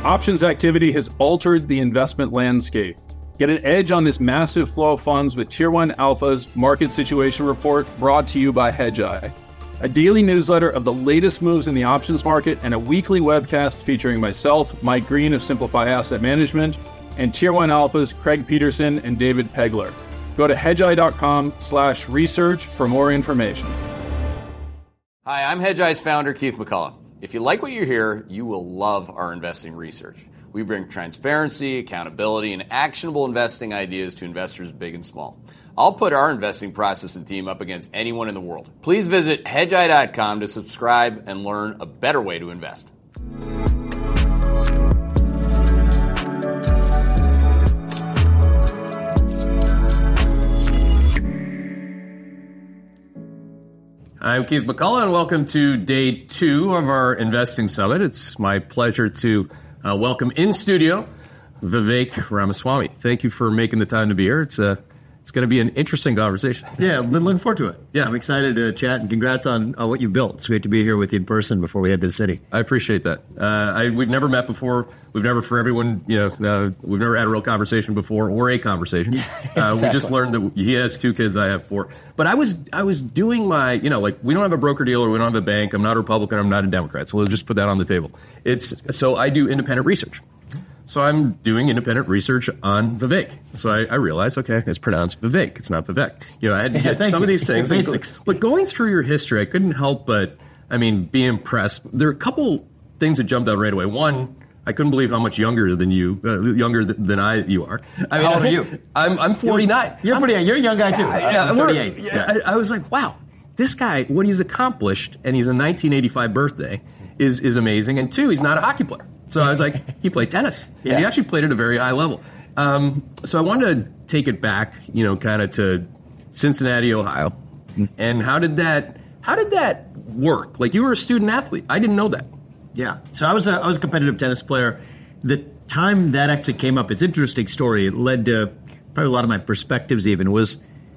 Options activity has altered the investment landscape. Get an edge on this massive flow of funds with Tier 1 Alpha's Market Situation Report, brought to you by Hedgeye. A daily newsletter of the latest moves in the options market and a weekly webcast featuring myself, Mike Green of Simplify Asset Management, and Tier 1 Alpha's Craig Peterson and David Pegler. Go to hedgeye.com/research for more information. Hi, I'm Hedgeye's founder, Keith McCullough. If you like what you hear, you will love our investing research. We bring transparency, accountability, and actionable investing ideas to investors big and small. I'll put our investing process and team up against anyone in the world. Please visit hedgeye.com to subscribe and learn a better way to invest. I'm Keith McCullough, and welcome to day 2 of our Investing Summit. It's my pleasure to welcome in studio Vivek Ramaswamy. Thank you for making the time to be here. It's going to be an interesting conversation. Yeah, I've been looking forward to it. Yeah. I'm excited to chat, and congrats on what you've built. It's great to be here with you in person before we head to the city. I appreciate that. We've never met before. We've never, for everyone, we've never had a real conversation before, or a conversation. Yeah, exactly. We just learned that he has 2 kids, I have 4. But I was doing my, we don't have a broker dealer, we don't have a bank. I'm not a Republican, I'm not a Democrat. So we'll just put that on the table. So I do independent research. So I'm doing independent research on Vivek. So I realized, okay, it's pronounced Vivek. It's not Vivek. I had to get some of these things. Basics. But going through your history, I couldn't help but, be impressed. There are a couple things that jumped out right away. One, I couldn't believe how much younger than you, you are. How old are you? I'm 49. You're pretty young. You're a young guy, too. I'm 38. I was like, wow, this guy, what he's accomplished, and he's a 1985 birthday, is amazing. And 2, he's not a hockey player. So I was like, he played tennis. Yeah. And he actually played at a very high level. So I wanted to take it back, kind of to Cincinnati, Ohio. And how did that work? Like, you were a student athlete. I didn't know that. Yeah. So I was a competitive tennis player. The time that actually came up, it's an interesting story. It led to probably a lot of my perspectives even was,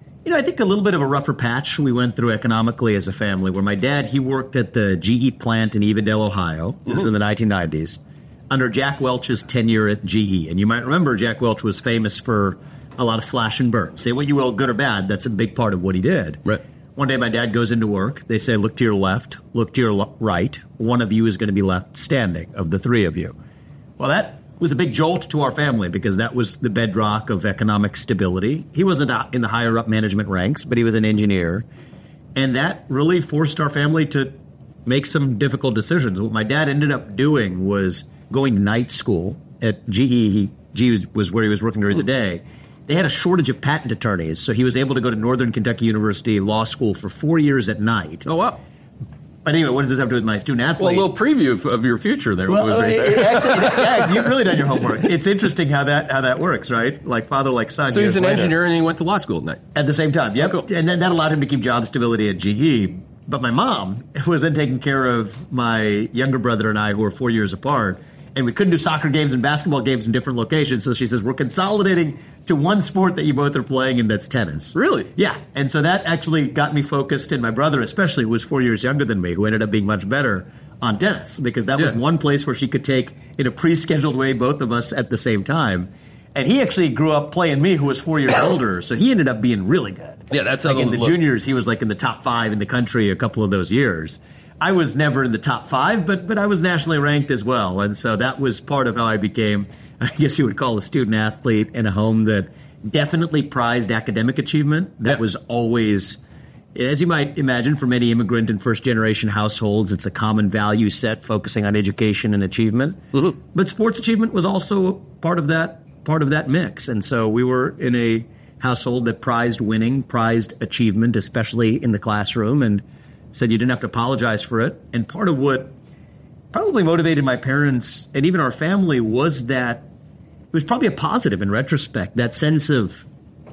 I think a little bit of a rougher patch we went through economically as a family, where my dad, he worked at the GE plant in Evadale, Ohio. This was in the 1990s. Under Jack Welch's tenure at GE. And you might remember Jack Welch was famous for a lot of slash and burn. Say what you will, good or bad, that's a big part of what he did. Right. One day my dad goes into work. They say, look to your left, look to your right. One of you is going to be left standing of the 3 of you. Well, that was a big jolt to our family because that was the bedrock of economic stability. He wasn't in the higher up management ranks, but he was an engineer. And that really forced our family to make some difficult decisions. What my dad ended up doing was going to night school at GE. GE was where he was working during the day. They had a shortage of patent attorneys, so he was able to go to Northern Kentucky University Law School for 4 years at night. Oh, wow. But anyway, what does this have to do with my student athlete? Well, a little preview of your future there. Well, was right there. Yeah, you've really done your homework. It's interesting how that works, right? Like father, like son. So he's an engineer and he went to law school at night. At the same time, yep. Oh, cool. And then that allowed him to keep job stability at GE. But my mom was then taking care of my younger brother and I, who were 4 years apart. And we couldn't do soccer games and basketball games in different locations. So she says, we're consolidating to one sport that you both are playing, and that's tennis. Really? Yeah. And so that actually got me focused, and my brother especially, who was 4 years younger than me, who ended up being much better on tennis, because that was one place where she could take, in a pre-scheduled way, both of us at the same time. And he actually grew up playing me, who was 4 years older, so he ended up being really good. Yeah, that's how in the juniors, he was like in the top 5 in the country a couple of those years. I was never in the top 5, but I was nationally ranked as well. And so that was part of how I became, I guess you would call a student athlete in a home that definitely prized academic achievement. That was always, as you might imagine, for many immigrant and first-generation households, it's a common value set focusing on education and achievement. Mm-hmm. But sports achievement was also part of that mix. And so we were in a household that prized winning, prized achievement, especially in the classroom, and said you didn't have to apologize for it. And part of what probably motivated my parents and even our family was that it was probably a positive in retrospect, that sense of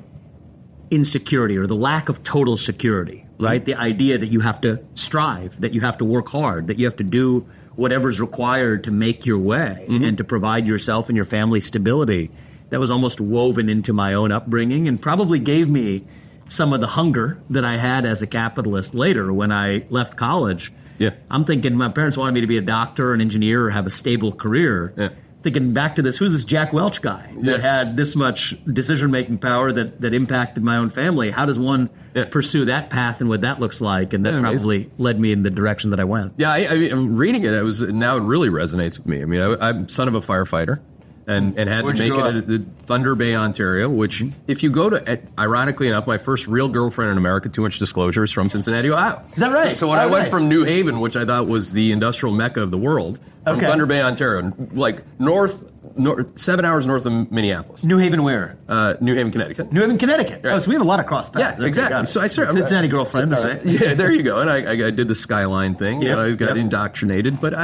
insecurity or the lack of total security, right? The idea that you have to strive, that you have to work hard, that you have to do whatever's required to make your way and to provide yourself and your family stability. That was almost woven into my own upbringing and probably gave me some of the hunger that I had as a capitalist later when I left college. Yeah. I'm thinking my parents wanted me to be a doctor, an engineer, or have a stable career. Yeah. thinking back to this, who's this Jack Welch guy that had this much decision-making power that impacted my own family? How does one pursue that path and what that looks like? And that probably led me in the direction that I went. Yeah, I'm reading it. Now it really resonates with me. I mean, I'm son of a firefighter. And had to make it at Thunder Bay, Ontario, which, if you go to, ironically enough, my first real girlfriend in America, too much disclosure, is from Cincinnati, Ohio. Is that right? So when I went from New Haven, which I thought was the industrial mecca of the world, from Thunder Bay, Ontario, like 7 hours north of Minneapolis. New Haven where? New Haven, Connecticut. New Haven, Connecticut. Right. Oh, so we have a lot of cross paths. Yeah, exactly. So I started Cincinnati girlfriend. Yeah, there you go. And I did the Skyline thing. Yep. I got indoctrinated. But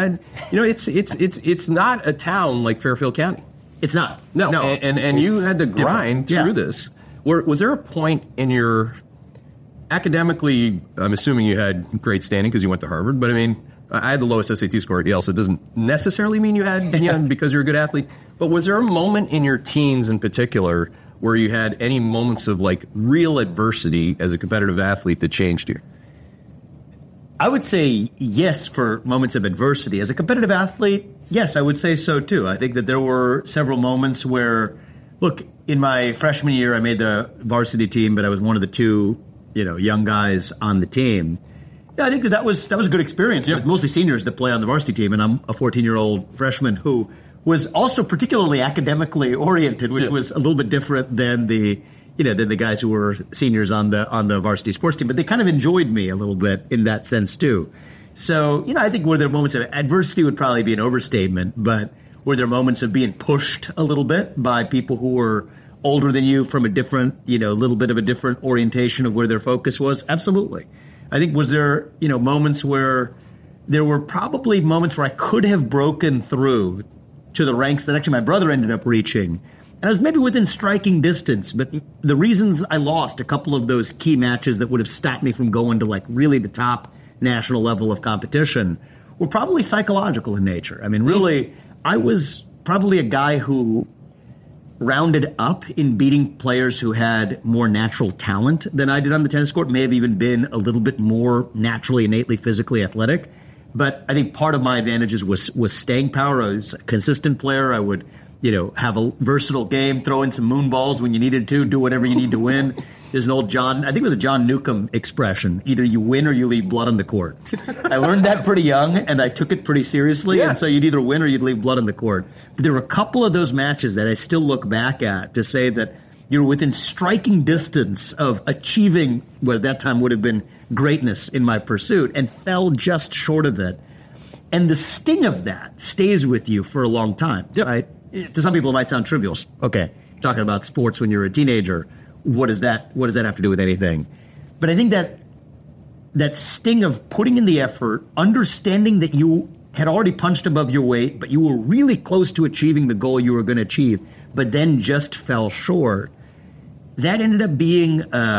it's not a town like Fairfield County. It's not. No. And you had to grind through this. Was there a point in your academically, I'm assuming you had great standing because you went to Harvard, but I mean, I had the lowest SAT score at Yale, so it doesn't necessarily mean you had because you're a good athlete. But was there a moment in your teens in particular where you had any moments of like real adversity as a competitive athlete that changed you? I would say yes for moments of adversity. As a competitive athlete, yes, I would say so too. I think that there were several moments where, look, in my freshman year, I made the varsity team, but I was one of the two, young guys on the team. Yeah, I think that was a good experience. It's mostly seniors that play on the varsity team, and I'm a 14-year-old freshman who was also particularly academically oriented, which was a little bit different than the guys who were seniors on the varsity sports team. But they kind of enjoyed me a little bit in that sense too. So, I think were there moments of adversity would probably be an overstatement, but were there moments of being pushed a little bit by people who were older than you from a different, little bit of a different orientation of where their focus was? Absolutely. I think was there, moments where there were probably moments where I could have broken through to the ranks that actually my brother ended up reaching. And I was maybe within striking distance, but the reasons I lost a couple of those key matches that would have stopped me from going to like really the top national level of competition were probably psychological in nature. I mean, really, I was probably a guy who rounded up in beating players who had more natural talent than I did on the tennis court, may have even been a little bit more naturally, innately, physically athletic. But I think part of my advantages was staying power. I was a consistent player. I would, have a versatile game, throw in some moon balls when you needed to, do whatever you need to win. There's an old I think it was a John Newcomb expression, either you win or you leave blood on the court. I learned that pretty young, and I took it pretty seriously, and so you'd either win or you'd leave blood on the court. But there were a couple of those matches that I still look back at to say that you were within striking distance of achieving what at that time would have been greatness in my pursuit, and fell just short of it. And the sting of that stays with you for a long time. Yep. Right? To some people, it might sound trivial. Okay, talking about sports when you're a teenager, what does that have to do with anything? But I think that sting of putting in the effort, understanding that you had already punched above your weight, but you were really close to achieving the goal you were going to achieve, but then just fell short, that ended up being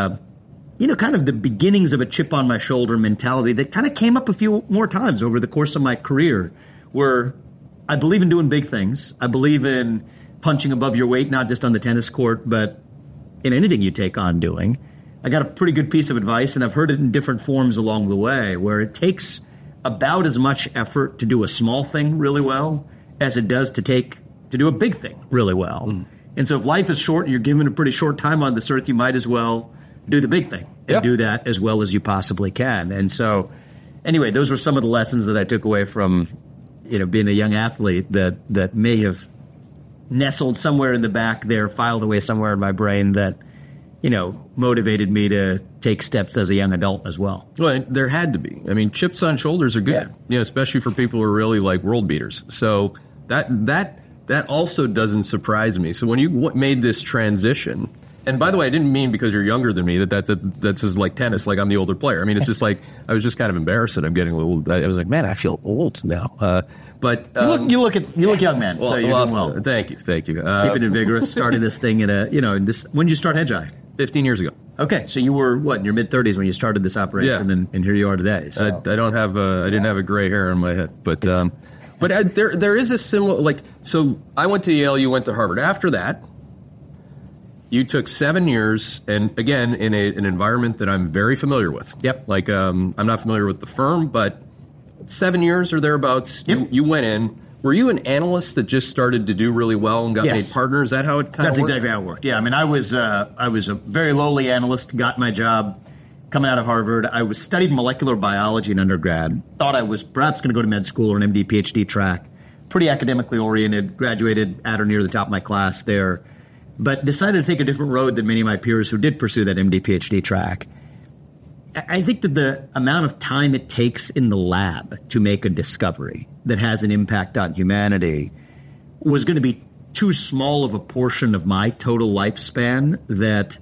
kind of the beginnings of a chip on my shoulder mentality that kind of came up a few more times over the course of my career, where I believe in doing big things. I believe in punching above your weight, not just on the tennis court, but in anything you take on doing. I got a pretty good piece of advice, and I've heard it in different forms along the way, where it takes about as much effort to do a small thing really well as it does to do a big thing really well. Mm. And so if life is short and you're given a pretty short time on this earth, you might as well do the big thing and do that as well as you possibly can. And so anyway, those were some of the lessons that I took away from being a young athlete that may have nestled somewhere in the back there, filed away somewhere in my brain that, motivated me to take steps as a young adult as well. Well, there had to be. I mean, chips on shoulders are good, especially for people who are really like world beaters. So that also doesn't surprise me. So when you made this transition, and by the way, I didn't mean because you're younger than me that's just like tennis, like I'm the older player. I mean, it's just like I was just kind of embarrassed that I'm getting a little. I was like, man, I feel old now. But you look young, man. Well, so you're doing well. Thank you. Keeping it vigorous. Started this thing in when did you start Hedgeye? 15 years ago. Okay, so you were in your mid 30s when you started this operation, and here you are today. So. I don't have I didn't have a gray hair on my head, but there is a similar So I went to Yale. You went to Harvard. After that, you took 7 years, and again in an environment that I'm very familiar with. Yep. I'm not familiar with the firm, but 7 years or thereabouts. Yep. You went in. Were you an analyst that just started to do really well and got made partner? Is that how it kind of worked? That's exactly how it worked. Yeah, I mean, I was a very lowly analyst, got my job coming out of Harvard. I was studied molecular biology in undergrad. Thought I was perhaps going to go to med school or an MD, PhD track. Pretty academically oriented, graduated at or near the top of my class there, but decided to take a different road than many of my peers who did pursue that MD, PhD track. I think that the amount of time it takes in the lab to make a discovery that has an impact on humanity was going to be too small of a portion of my total lifespan that,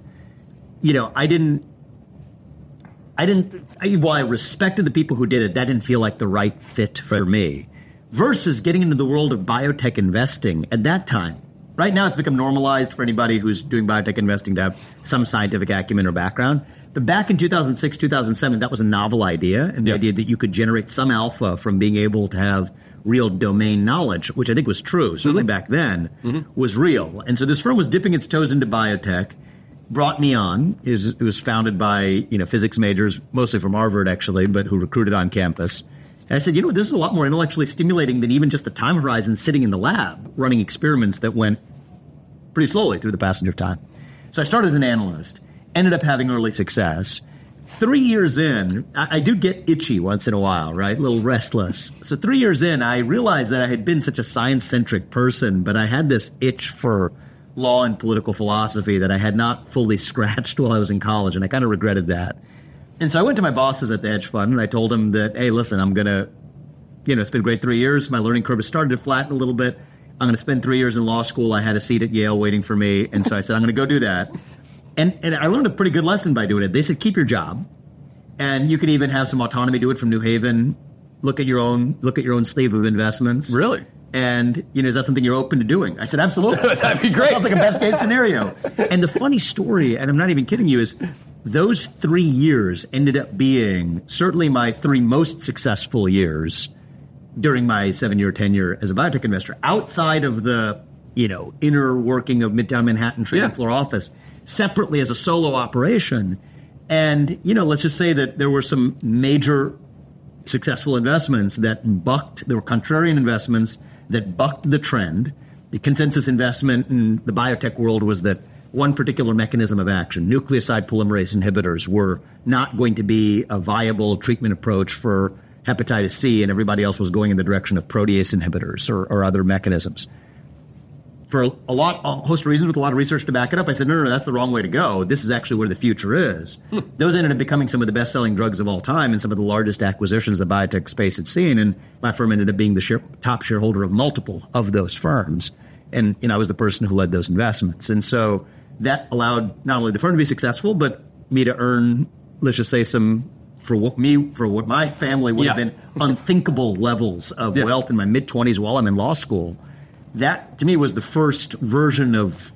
while I respected the people who did it, that didn't feel like the right fit for me. Versus getting into the world of biotech investing at that time. Right now, it's become normalized for anybody who's doing biotech investing to have some scientific acumen or background. But back in 2006, 2007, that was a novel idea, and the idea that you could generate some alpha from being able to have real domain knowledge, which I think was true, certainly back then, was real. And so this firm was dipping its toes into biotech, brought me on. It was founded by physics majors, mostly from Harvard, actually, but who recruited on campus. And I said, this is a lot more intellectually stimulating than even just the time horizon sitting in the lab, running experiments that went pretty slowly through the passage of time. So I started as an analyst. Ended up having early success. 3 years in, I do get itchy once in a while, right? A little restless. So 3 years in, I realized that I had been such a science-centric person, but I had this itch for law and political philosophy that I had not fully scratched while I was in college, and I kind of regretted that. And so I went to my bosses at the hedge fund, and I told them that, hey, listen, I'm going to, it's been a great 3 years. My learning curve has started to flatten a little bit. I'm going to spend 3 years in law school. I had a seat at Yale waiting for me, and so I said, I'm going to go do that. And I learned a pretty good lesson by doing it. They said, keep your job, and you can even have some autonomy. Do it from New Haven. Look at your own sleeve of investments. Really? And is that something you're open to doing? I said, absolutely. That'd be great. Sounds like a best case scenario. And the funny story, and I'm not even kidding you, is those 3 years ended up being certainly my 3 most successful years during my 7-year tenure as a biotech investor. Outside of the inner working of Midtown Manhattan trading floor office. Separately as a solo operation. And, let's just say that there were some major successful investments that there were contrarian investments that bucked the trend. The consensus investment in the biotech world was that one particular mechanism of action, nucleoside polymerase inhibitors, were not going to be a viable treatment approach for hepatitis C, and everybody else was going in the direction of protease inhibitors or other mechanisms. For a host of reasons with a lot of research to back it up, I said, no, that's the wrong way to go. This is actually where the future is. Those ended up becoming some of the best-selling drugs of all time and some of the largest acquisitions the biotech space had seen. And my firm ended up being the top shareholder of multiple of those firms. And I was the person who led those investments. And so that allowed not only the firm to be successful, but me to earn, let's just say, for what my family would have been unthinkable levels of wealth in my mid-20s while I'm in law school. That, to me, was the first version of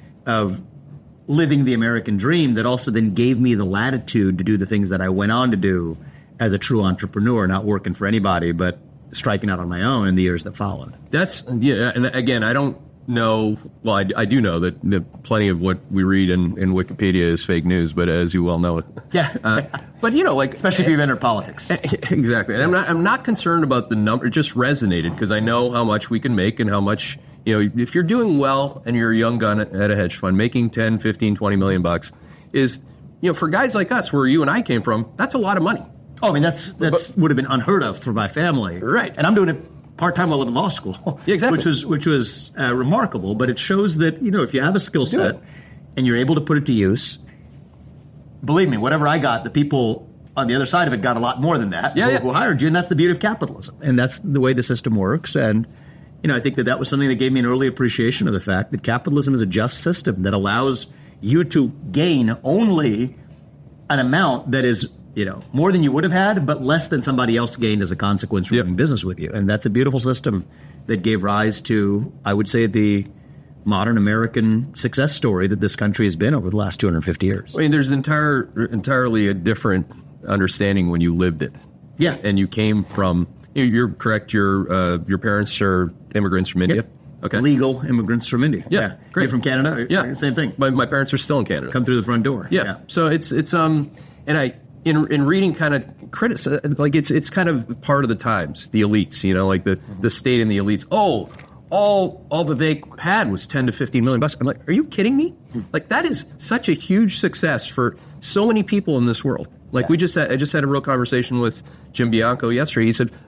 living the American dream that also then gave me the latitude to do the things that I went on to do as a true entrepreneur, not working for anybody, but striking out on my own in the years that followed. And again, I don't know, well, I do know that plenty of what we read in Wikipedia is fake news, but as you well know. But especially if you've entered politics. Exactly. And I'm not concerned about the number. It just resonated because I know how much we can make and how much, if you're doing well and you're a young gun at a hedge fund, making 10, 15, 20 million bucks is, for guys like us where you and I came from, that's a lot of money. Oh, I mean, that's would have been unheard of for my family. Right. And I'm doing it part-time while I'm in law school. Yeah, exactly. Which was remarkable, but it shows that, if you have a skill set and you're able to put it to use, believe me, whatever I got, the people on the other side of it got a lot more than that who hired you, and that's the beauty of capitalism. And that's the way the system works. And, I think that was something that gave me an early appreciation of the fact that capitalism is a just system that allows you to gain only an amount that is, more than you would have had, but less than somebody else gained as a consequence from doing business with you. And that's a beautiful system that gave rise to, I would say, the modern American success story that this country has been over the last 250 years. I mean, there's entirely a different understanding when you lived it. Yeah. And you came from, you're correct, your parents are immigrants from India. Yep. Okay. Legal immigrants from India. Yeah. Great. You're from Canada? Yeah. Same thing. My parents are still in Canada. Come through the front door. Yeah. So it's and in reading kind of critics, like it's kind of part of the times, the elites, like the state and the elites. Oh, all Vivek had was $10 to $15 million. I'm like, are you kidding me? Like, that is such a huge success for so many people in this world. Like, I just had a real conversation with Jim Bianco yesterday. He said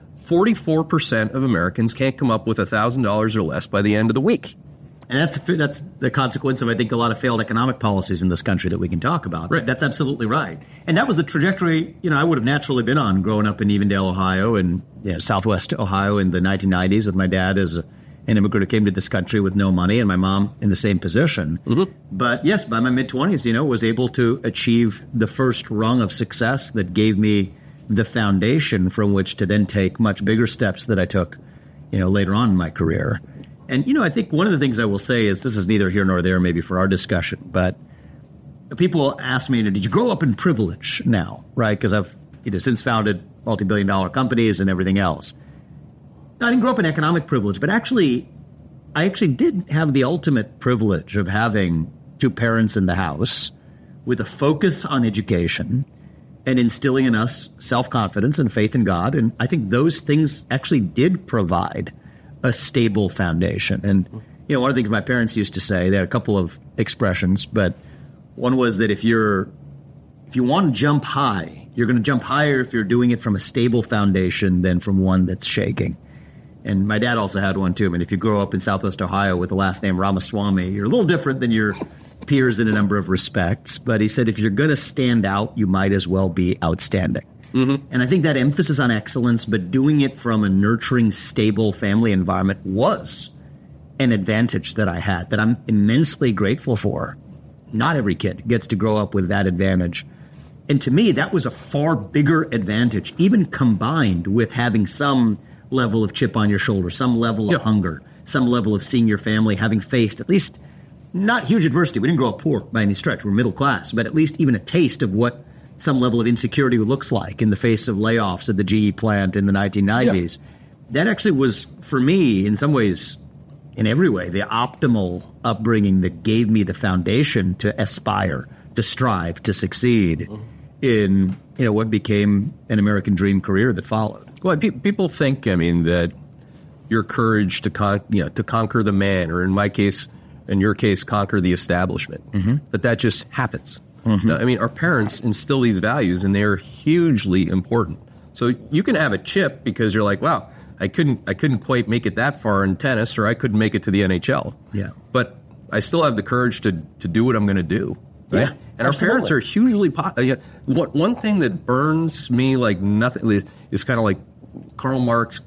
44% of Americans can't come up with $1,000 or less by the end of the week. And that's the consequence of, I think, a lot of failed economic policies in this country that we can talk about. Right. That's absolutely right. And that was the trajectory, I would have naturally been on growing up in Evendale, Ohio, and Southwest Ohio in the 1990s with my dad as an immigrant who came to this country with no money, and my mom in the same position. Mm-hmm. But yes, by my mid-20s, was able to achieve the first rung of success that gave me the foundation from which to then take much bigger steps that I took, later on in my career. And, I think one of the things I will say is, this is neither here nor there maybe for our discussion, but people ask me, did you grow up in privilege now, right? Because I've since founded multi-billion-dollar companies and everything else. I didn't grow up in economic privilege, but I actually did have the ultimate privilege of having two parents in the house with a focus on education and instilling in us self-confidence and faith in God. And I think those things actually did provide a stable foundation. And, one of the things my parents used to say, they had a couple of expressions, but one was that if you want to jump high, you're going to jump higher if you're doing it from a stable foundation than from one that's shaking. And my dad also had one, too. I mean, if you grow up in Southwest Ohio with the last name Ramaswamy, you're a little different than your peers in a number of respects. But he said, if you're going to stand out, you might as well be outstanding. Mm-hmm. And I think that emphasis on excellence, but doing it from a nurturing, stable family environment was an advantage that I had that I'm immensely grateful for. Not every kid gets to grow up with that advantage. And to me, that was a far bigger advantage, even combined with having some level of chip on your shoulder, some level of hunger, some level of seeing your family having faced at least not huge adversity. We didn't grow up poor by any stretch. We're middle class, but at least even a taste of what some level of insecurity looks like in the face of layoffs at the GE plant in the 1990s. Yeah. That actually was, for me, in some ways, in every way, the optimal upbringing that gave me the foundation to aspire, to strive, to succeed in what became an American dream career that followed. Well, people think, that your courage to conquer the man, or in your case, conquer the establishment, that just happens. Mm-hmm. Our parents instill these values, and they're hugely important. So you can have a chip because you're like, wow, I couldn't quite make it that far in tennis, or I couldn't make it to the NHL. Yeah. But I still have the courage to do what I'm going to do. Right? Yeah. And our parents are hugely one thing that burns me like nothing is kind of like Karl Marx,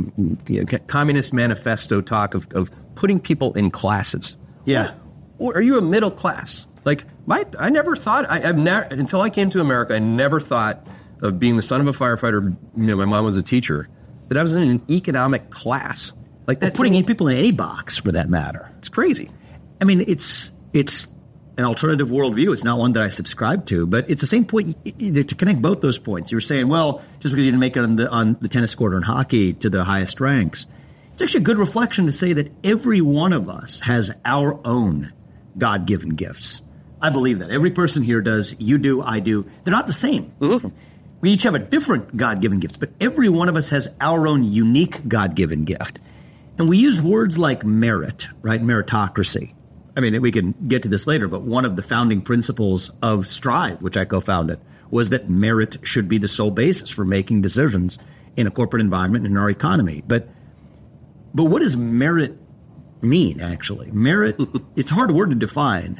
Communist Manifesto talk of putting people in classes. Yeah. Or are you a middle class? Like, I never thought, I've never, until I came to America, I never thought of being the son of a firefighter, my mom was a teacher, that I was in an economic class. Like that. Putting people in any box, for that matter. It's crazy. It's an alternative worldview. It's not one that I subscribe to, but it's the same point to connect both those points. You were saying, well, just because you didn't make it on the tennis court or in hockey to the highest ranks, it's actually a good reflection to say that every one of us has our own God-given gifts. I believe that. Every person here does. You do. I do. They're not the same. Mm-hmm. We each have a different God-given gift, but every one of us has our own unique God-given gift. And we use words like merit, right? Meritocracy. We can get to this later, but one of the founding principles of Strive, which I co-founded, was that merit should be the sole basis for making decisions in a corporate environment and in our economy. But what does merit mean, actually? Merit, it's a hard word to define.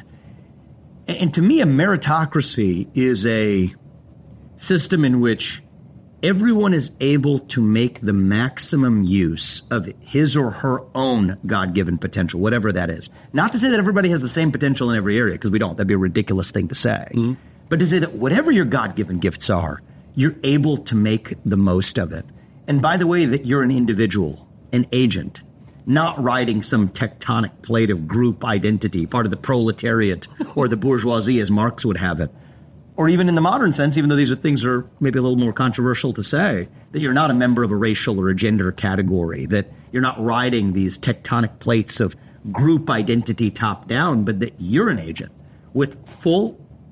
And to me, a meritocracy is a system in which everyone is able to make the maximum use of his or her own God-given potential, whatever that is. Not to say that everybody has the same potential in every area, because we don't. That'd be a ridiculous thing to say. Mm-hmm. But to say that whatever your God-given gifts are, you're able to make the most of it. And by the way, that you're an individual, an agent, not riding some tectonic plate of group identity, part of the proletariat or the bourgeoisie as Marx would have it. Or even in the modern sense, even though these are things that are maybe a little more controversial to say, that you're not a member of a racial or a gender category, that you're not riding these tectonic plates of group identity top down, but that you're an agent with full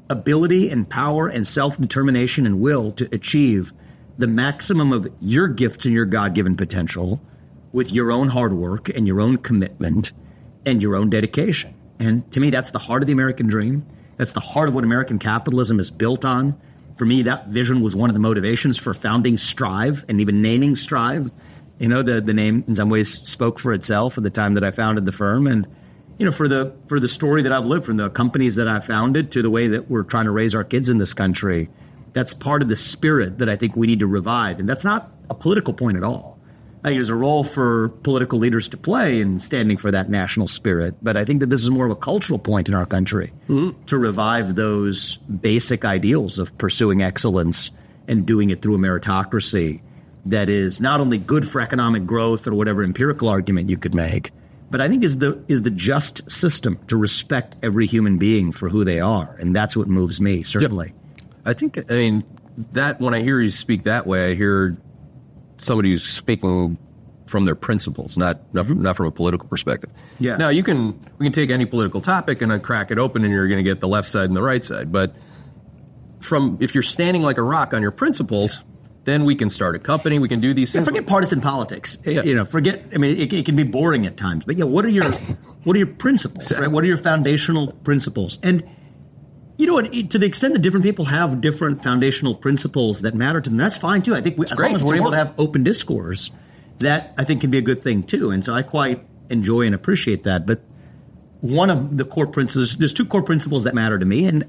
ability and power and self-determination and will to achieve the maximum of your gifts and your God-given potential with your own hard work and your own commitment and your own dedication. And to me, that's the heart of the American dream. That's the heart of what American capitalism is built on. For me, that vision was one of the motivations for founding Strive and even naming Strive. You know, the name in some ways spoke for itself at the time that I founded the firm. And, you know, for the story that I've lived, from the companies that I founded to the way that we're trying to raise our kids in this country, that's part of the spirit that I think we need to revive. And that's not a political point at all. I think there's a role for political leaders to play in standing for that national spirit. But I think that this is more of a cultural point in our country to revive those basic ideals of pursuing excellence and doing it through a meritocracy that is not only good for economic growth or whatever empirical argument you could make, but I think is the just system to respect every human being for who they are. And that's what moves me, certainly. Yep. I mean, that when I hear you speak that way, I hear somebody who's speaking from their principles, not from a political perspective. Yeah. Now, we can take any political topic and then crack it open, and you're going to get the left side and the right side. But if you're standing like a rock on your principles, then we can start a company. We can do these things. Forget partisan politics. Yeah. You know, I mean, it can be boring at times. But yeah, what are your principles? Right? What are your foundational principles? And you know what? To the extent that different people have different foundational principles that matter to them, that's fine too. I think as long as we're able to have open discourse, that I think can be a good thing too. And so I quite enjoy and appreciate that. But one of the core principles, there's two core principles that matter to me, and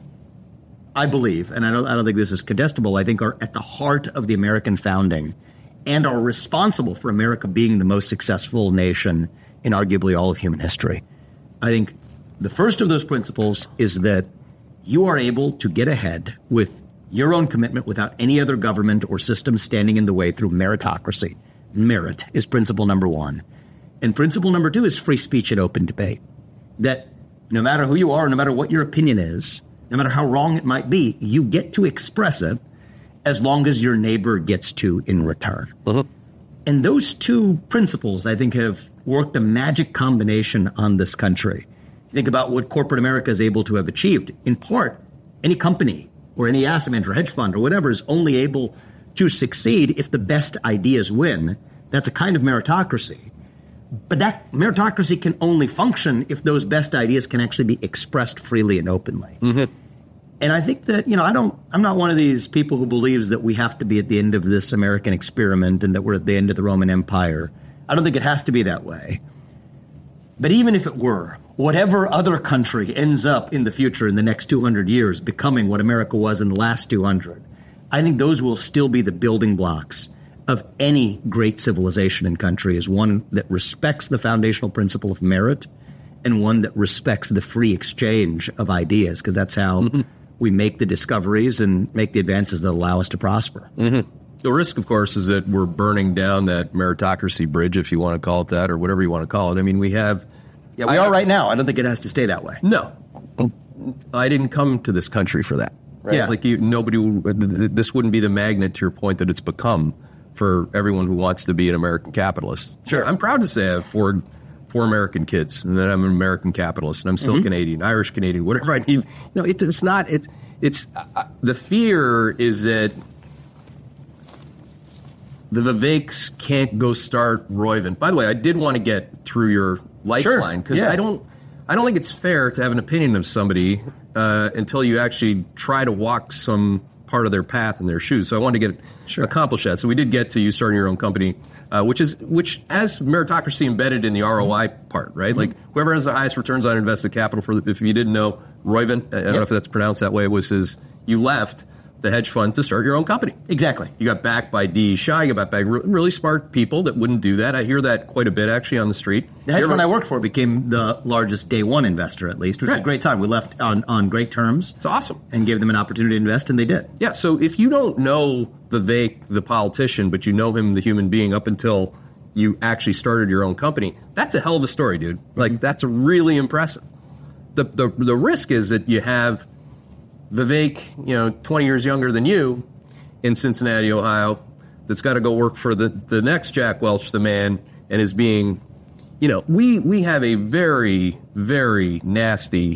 I believe, and I don't think this is contestable, I think are at the heart of the American founding and are responsible for America being the most successful nation in arguably all of human history. I think the first of those principles is that you are able to get ahead with your own commitment without any other government or system standing in the way through meritocracy. Merit is principle number one. And principle number two is free speech and open debate. That no matter who you are, no matter what your opinion is, no matter how wrong it might be, you get to express it as long as your neighbor gets to in return. And those two principles, I think, have worked a magic combination on this country. Think about what corporate America is able to have achieved. In part, any company or any asset manager, hedge fund or whatever is only able to succeed if the best ideas win. That's a kind of meritocracy. But that meritocracy can only function if those best ideas can actually be expressed freely and openly. And I think that, you know, I'm not one of these people who believes that we have to be at the end of this American experiment and that we're at the end of the Roman Empire. I don't think it has to be that way. But even if it were, whatever other country ends up in the future in the next 200 years becoming what America was in the last 200, I think those will still be the building blocks of any great civilization and country, is one that respects the foundational principle of merit and one that respects the free exchange of ideas, because that's how we make the discoveries and make the advances that allow us to prosper. The risk, of course, is that we're burning down that meritocracy bridge, if you want to call it that, or whatever you want to call it. I mean, we have... Yeah, we are right now. I don't think it has to stay that way. No. I didn't come to this country for that. Right? Yeah. Like, this wouldn't be the magnet, to your point, that it's become for everyone who wants to be an American capitalist. Sure. I'm proud to say I have four American kids, and that I'm an American capitalist, and I'm still Canadian, Irish Canadian, whatever I need. No, it's not. It's the fear is that the Viveks can't go start Roivant. By the way, I did want to get through your lifeline, because I don't think it's fair to have an opinion of somebody until you actually try to walk some part of their path in their shoes. So I wanted to get accomplish that. So we did get to you starting your own company, which has meritocracy embedded in the ROI part, right? Like, whoever has the highest returns on invested capital, if you didn't know, Roivant, I don't know if that's pronounced that way, you left the hedge fund to start your own company. Exactly. You got backed by D. Shah. You got backed by really smart people that wouldn't do that. I hear that quite a bit, actually, on the street. The hedge fund I worked for became the largest day one investor, at least, which was a great time. We left on great terms. It's awesome. And gave them an opportunity to invest, and they did. Yeah, so if you don't know Vivek, the politician, but you know him, the human being, up until you actually started your own company, that's a hell of a story, dude. Like, that's really impressive. The risk is that you have Vivek, 20 years younger than you in Cincinnati, Ohio, that's got to go work for the next Jack Welch, the man, and is being, we have a very, very nasty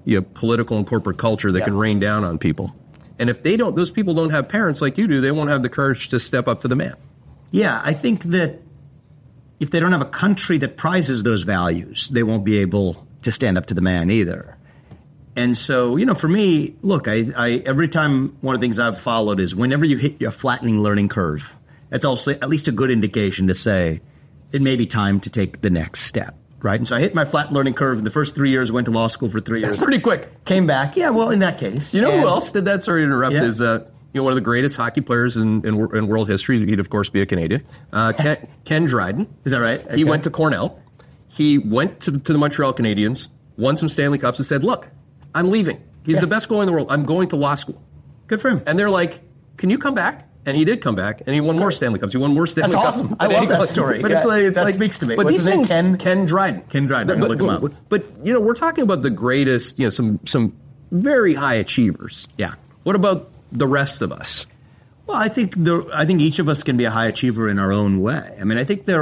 political and corporate culture that can rain down on people. And if those people don't have parents like you do, they won't have the courage to step up to the man. Yeah, I think that if they don't have a country that prizes those values, they won't be able to stand up to the man either. And so, for me, look, I every time one of the things I've followed is whenever you hit your flattening learning curve, that's also at least a good indication to say it may be time to take the next step, right? And so I hit my flat learning curve in the first 3 years, went to law school for 3 years. That's pretty quick. Came back. Yeah, well, in that case. You know who else did that? Sorry to interrupt. Yeah. Is one of the greatest hockey players in world history. He'd, of course, be a Canadian. Ken Dryden. Is that right? Okay. He went to Cornell. He went to the Montreal Canadiens, won some Stanley Cups, and said, look, I'm leaving. He's the best goalie in the world. I'm going to law school. Good for him. And they're like, can you come back? And he did come back, and he won more Stanley Cups. He won more Stanley Cups. That's awesome. I love that story. But yeah, it's that like speaks to me. But What's these his name? things, Ken Dryden. Ken Dryden. But, look him up. But we're talking about the greatest. Some very high achievers. Yeah. What about the rest of us? Well, I think each of us can be a high achiever in our own way. I mean, I think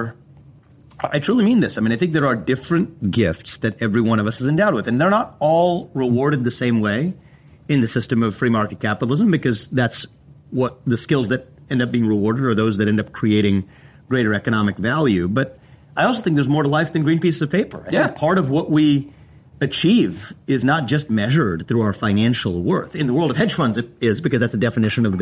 I truly mean this. I mean, I think there are different gifts that every one of us is endowed with, and they're not all rewarded the same way in the system of free market capitalism, because that's what the skills that end up being rewarded are those that end up creating greater economic value. But I also think there's more to life than green pieces of paper. I think part of what we achieve is not just measured through our financial worth. In the world of hedge funds, it is, because that's the definition of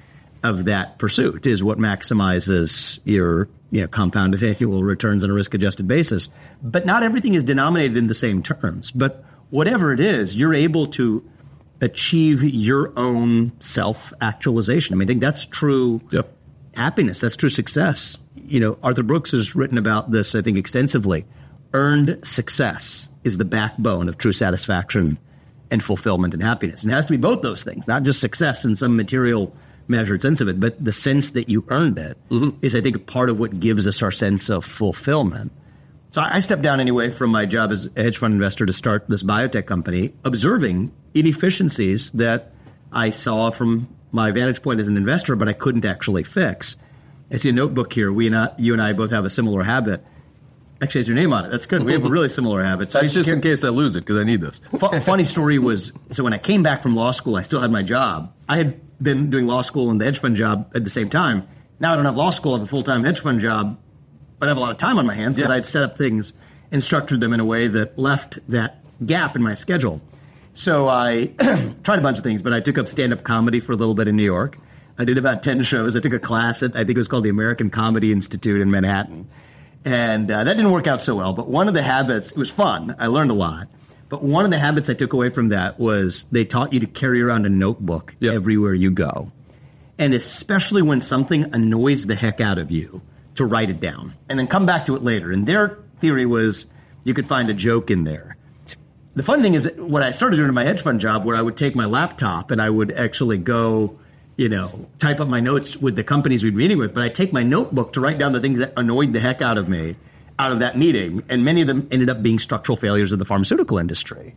that pursuit, is what maximizes your compounded annual returns on a risk-adjusted basis. But not everything is denominated in the same terms. But whatever it is, you're able to achieve your own self-actualization. I mean, I think that's true happiness. That's true success. Arthur Brooks has written about this, I think, extensively. Earned success is the backbone of true satisfaction and fulfillment and happiness. And it has to be both those things, not just success in some material measured sense of it, but the sense that you earned it is, I think, part of what gives us our sense of fulfillment. So I stepped down anyway from my job as a hedge fund investor to start this biotech company, observing inefficiencies that I saw from my vantage point as an investor, but I couldn't actually fix. I see a notebook here. You and I both have a similar habit. Actually, has your name on it. That's good. We have a really similar habit. So that's just in case I lose it, because I need this. Funny story was, so when I came back from law school, I still had my job. I had been doing law school and the hedge fund job at the same time. Now I don't have law school. I have a full-time hedge fund job, but I have a lot of time on my hands because I had set up things and structured them in a way that left that gap in my schedule. So I tried a bunch of things, but I took up stand-up comedy for a little bit in New York. I did about 10 shows. I took a class at, I think it was called the American Comedy Institute in Manhattan. And that didn't work out so well. But one of the habits, it was fun. I learned a lot. But one of the habits I took away from that was they taught you to carry around a notebook everywhere you go. And especially when something annoys the heck out of you, to write it down and then come back to it later. And their theory was you could find a joke in there. The fun thing is what I started doing in my hedge fund job, where I would take my laptop and I would actually go, type up my notes with the companies we'd be meeting with, but I'd take my notebook to write down the things that annoyed the heck out of me out of that meeting. And many of them ended up being structural failures of the pharmaceutical industry.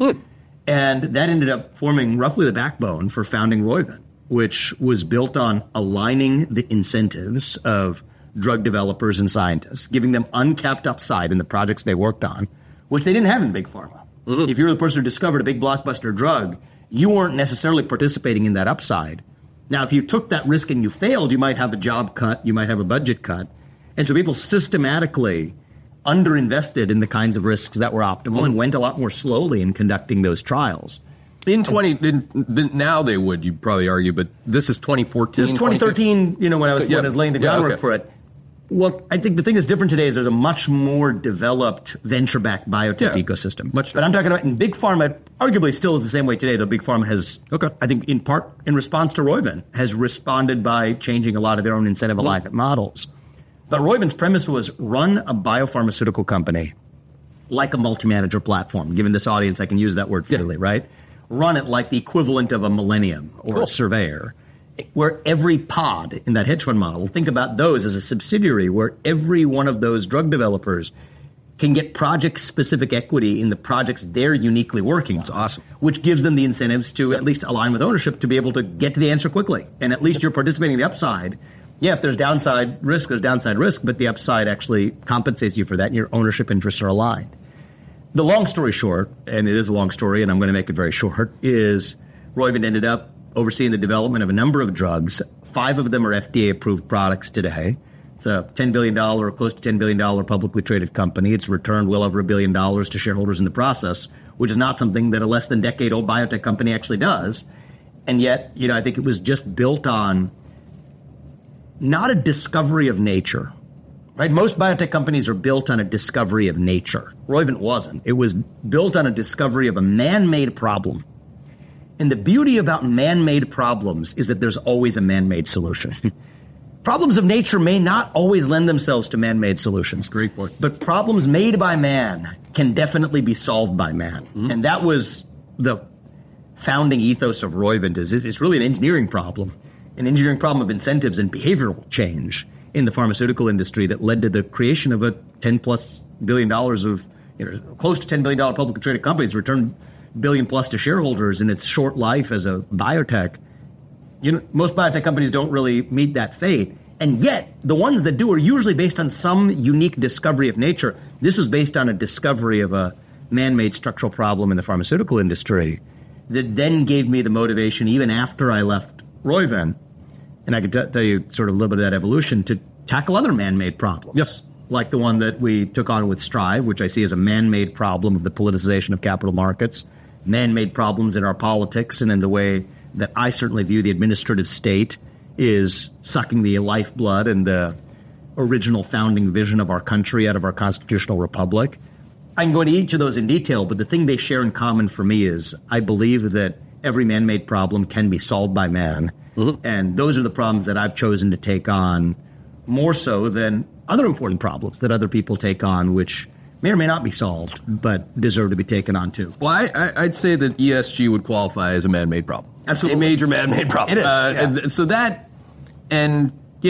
And that ended up forming roughly the backbone for founding Roivant, which was built on aligning the incentives of drug developers and scientists, giving them uncapped upside in the projects they worked on, which they didn't have in big pharma. If you were the person who discovered a big blockbuster drug, you weren't necessarily participating in that upside. Now, if you took that risk and you failed, you might have a job cut, you might have a budget cut. And so people systematically underinvested in the kinds of risks that were optimal and went a lot more slowly in conducting those trials. Now they would, you'd probably argue, but this is 2014. This is 2013, when I was laying the groundwork for it. Well, I think the thing that's different today is there's a much more developed venture-backed biotech ecosystem. But I'm talking about in big pharma, arguably still is the same way today, though big pharma has, I think in part in response to Roivant, has responded by changing a lot of their own incentive alignment models. But Roivant's premise was run a biopharmaceutical company like a multi-manager platform. Given this audience, I can use that word freely, right? Run it like the equivalent of a Millennium or a Surveyor, where every pod in that hedge fund model, think about those as a subsidiary where every one of those drug developers can get project-specific equity in the projects they're uniquely working on. That's awesome. Which gives them the incentives to at least align with ownership to be able to get to the answer quickly. And at least you're participating in the upside. Yeah, if there's downside risk, there's downside risk, but the upside actually compensates you for that and your ownership interests are aligned. the long story short, and it is a long story, and I'm going to make it very short, is Roivant ended up overseeing the development of a number of drugs. 5 of them are FDA-approved products today. It's a $10 billion or close to $10 billion publicly traded company. It's returned well over $1 billion to shareholders in the process, which is not something that a less than decade-old biotech company actually does. And yet, I think it was just built on not a discovery of nature, right? Most biotech companies are built on a discovery of nature. Roivant wasn't. It was built on a discovery of a man-made problem. And the beauty about man-made problems is that there's always a man-made solution. Problems of nature may not always lend themselves to man-made solutions. Great point. But problems made by man can definitely be solved by man. Mm-hmm. And that was the founding ethos of Roivant. It's really an engineering problem of incentives and behavioral change in the pharmaceutical industry that led to the creation of a $10+ billion of, close to $10 billion publicly traded companies, returned billion plus to shareholders in its short life as a biotech. Most biotech companies don't really meet that fate. And yet, the ones that do are usually based on some unique discovery of nature. This was based on a discovery of a man-made structural problem in the pharmaceutical industry that then gave me the motivation, even after I left Roivant, and I could tell you sort of a little bit of that evolution, to tackle other man-made problems. Yes. Like the one that we took on with Strive, which I see as a man-made problem of the politicization of capital markets, man-made problems in our politics, and in the way that I certainly view the administrative state is sucking the lifeblood and the original founding vision of our country out of our constitutional republic. I can go into each of those in detail, but the thing they share in common for me is I believe that every man-made problem can be solved by man. Mm-hmm. And those are the problems that I've chosen to take on more so than other important problems that other people take on, which may or may not be solved, but deserve to be taken on too. Well, I'd say that ESG would qualify as a man-made problem. Absolutely. A major man-made problem. It is. And so that, and, you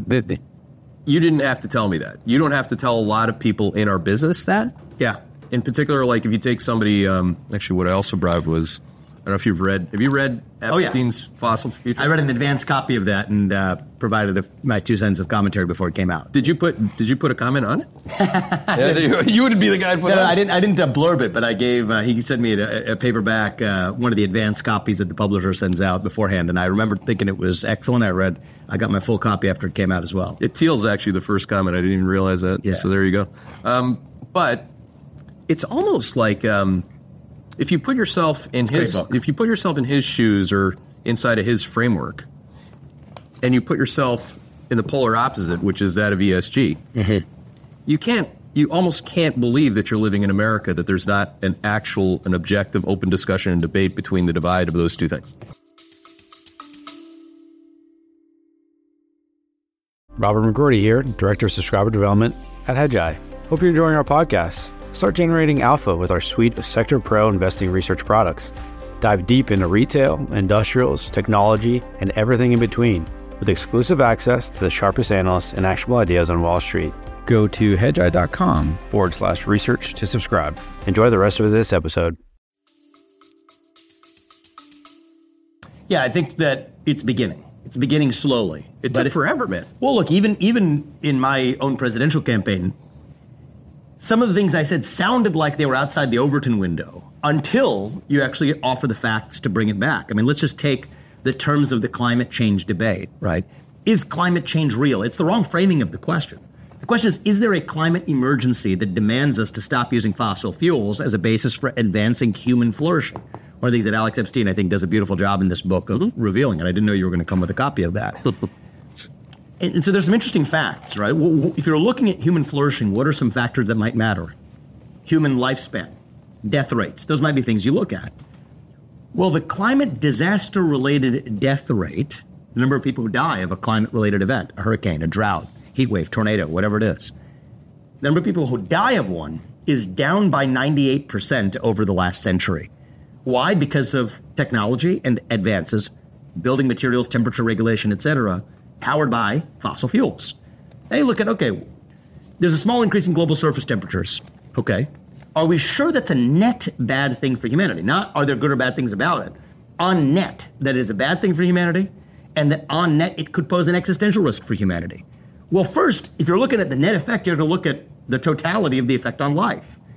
didn't have to tell me that. You don't have to tell a lot of people in our business that. Yeah. In particular, like if you take somebody, actually what I also brought was, I don't know if have you read Epstein's Fossil Future? I read an advanced copy of that and provided my 2 cents of commentary before it came out. Did you put a comment on it? Yeah, you would be the guy to put it on. I didn't blurb it, but I gave, he sent me a paperback, one of the advanced copies that the publisher sends out beforehand, and I remember thinking it was excellent. I got my full copy after it came out as well. Teal's actually the first comment. I didn't even realize that. Yeah. So there you go. But it's almost like, if you put yourself in his shoes or inside of his framework, and you put yourself in the polar opposite, which is that of ESG, mm-hmm. you almost can't believe that you're living in America, that there's not an objective, open discussion and debate between the divide of those two things. Robert McGrory here, Director of Subscriber Development at Hedgeye. Hope you're enjoying our podcast. Start generating alpha with our suite of Sector Pro investing research products. Dive deep into retail, industrials, technology, and everything in between with exclusive access to the sharpest analysts and actionable ideas on Wall Street. Go to hedgeye.com/research to subscribe. Enjoy the rest of this episode. Yeah, I think that it's beginning. It's beginning slowly. It took forever, man. Well, look, even in my own presidential campaign, some of the things I said sounded like they were outside the Overton window until you actually offer the facts to bring it back. I mean, let's just take the terms of the climate change debate, right? Is climate change real? It's the wrong framing of the question. The question is there a climate emergency that demands us to stop using fossil fuels as a basis for advancing human flourishing? One of the things that Alex Epstein, I think, does a beautiful job in this book of revealing, and I didn't know you were going to come with a copy of that. And so there's some interesting facts, right? If you're looking at human flourishing, what are some factors that might matter? Human lifespan, death rates, those might be things you look at. Well, the climate disaster-related death rate, the number of people who die of a climate-related event, a hurricane, a drought, heat wave, tornado, whatever it is, the number of people who die of one is down by 98% over the last century. Why? Because of technology and advances, building materials, temperature regulation, etc., powered by fossil fuels. Now you look at, okay, there's a small increase in global surface temperatures. Okay. Are we sure that's a net bad thing for humanity? Not are there good or bad things about it. On net, that is a bad thing for humanity, and that on net, it could pose an existential risk for humanity. Well, first, if you're looking at the net effect, you have to look at the totality of the effect on life.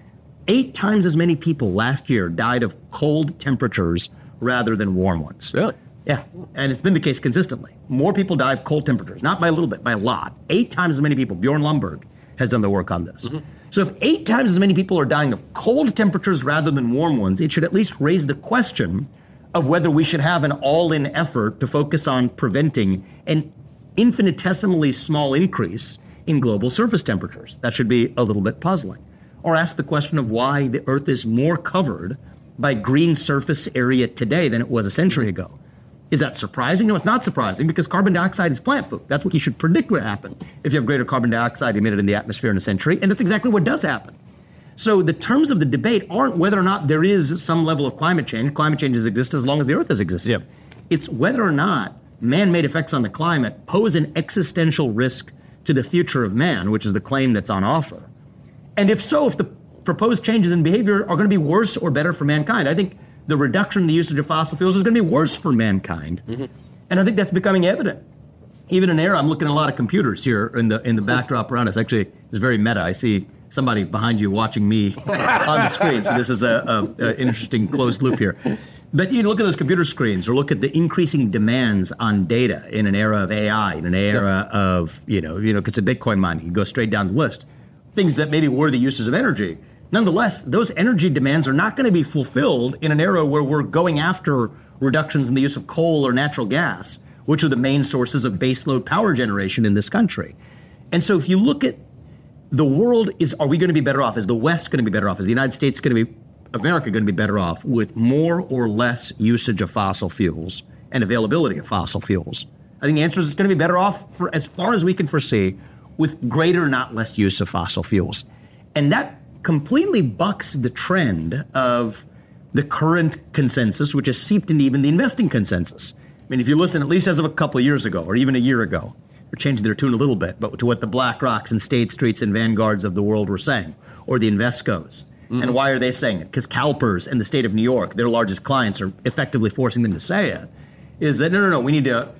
8 times as many people last year died of cold temperatures rather than warm ones. Really? Yeah, and it's been the case consistently. More people die of cold temperatures, not by a little bit, by a lot. 8 times as many people. Bjorn Lomborg has done the work on this. Mm-hmm. So if 8 times as many people are dying of cold temperatures rather than warm ones, it should at least raise the question of whether we should have an all-in effort to focus on preventing an infinitesimally small increase in global surface temperatures. That should be a little bit puzzling. Or ask the question of why the Earth is more covered by green surface area today than it was a century ago. Is that surprising? No, it's not surprising because carbon dioxide is plant food. That's what you should predict would happen if you have greater carbon dioxide emitted in the atmosphere in a century, and that's exactly what does happen. So the terms of the debate aren't whether or not there is some level of climate change. Climate change has existed as long as the Earth has existed. Yep. It's whether or not man-made effects on the climate pose an existential risk to the future of man, which is the claim that's on offer. And if so, if the proposed changes in behavior are going to be worse or better for mankind, I think the reduction in the usage of fossil fuels is going to be worse for mankind. Mm-hmm. And I think that's becoming evident. Even in air, I'm looking at a lot of computers here in the backdrop around us. Actually, it's very meta. I see somebody behind you watching me on the screen. So this is an interesting closed loop here. But you look at those computer screens or look at the increasing demands on data in an era of AI, in an era of, because of Bitcoin mining, you go straight down the list. Things that maybe were the uses of energy. Nonetheless, those energy demands are not going to be fulfilled in an era where we're going after reductions in the use of coal or natural gas, which are the main sources of baseload power generation in this country. And so if you look at the world, are we going to be better off? Is the West going to be better off? Is the United States America going to be better off with more or less usage of fossil fuels and availability of fossil fuels? I think the answer is it's going to be better off, for as far as we can foresee, with greater, not less, use of fossil fuels. And that completely bucks the trend of the current consensus, which has seeped into even the investing consensus. I mean, if you listen, at least as of a couple of years ago, or even a year ago, they're changing their tune a little bit, but to what the BlackRocks and State Streets and Vanguards of the world were saying, or the Invescos. Mm-hmm. And why are they saying it? Because CalPERS and the state of New York, their largest clients, are effectively forcing them to say it, is that, no, we need to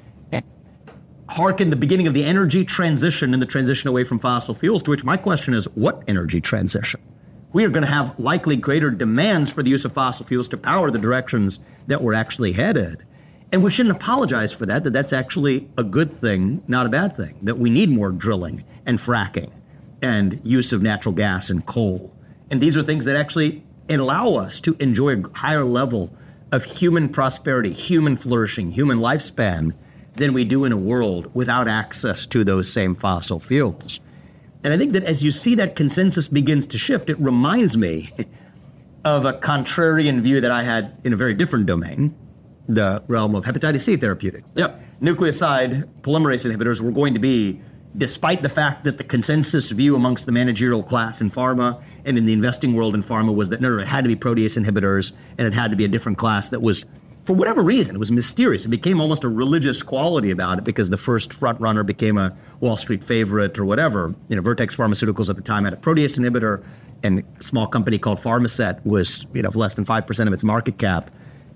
hearken the beginning of the energy transition and the transition away from fossil fuels, to which my question is, what energy transition? We are going to have likely greater demands for the use of fossil fuels to power the directions that we're actually headed. And we shouldn't apologize for that that's actually a good thing, not a bad thing, that we need more drilling and fracking and use of natural gas and coal. And these are things that actually allow us to enjoy a higher level of human prosperity, human flourishing, human lifespan than we do in a world without access to those same fossil fuels. And I think that as you see that consensus begins to shift, it reminds me of a contrarian view that I had in a very different domain, the realm of hepatitis C therapeutics. Yep. Nucleoside polymerase inhibitors were going to be, despite the fact that the consensus view amongst the managerial class in pharma and in the investing world in pharma was that no, it had to be protease inhibitors and it had to be a different class that was, for whatever reason, it was mysterious. It became almost a religious quality about it because the first front runner became a Wall Street favorite or whatever. Vertex Pharmaceuticals at the time had a protease inhibitor, and a small company called Pharmasset was, less than 5% of its market cap,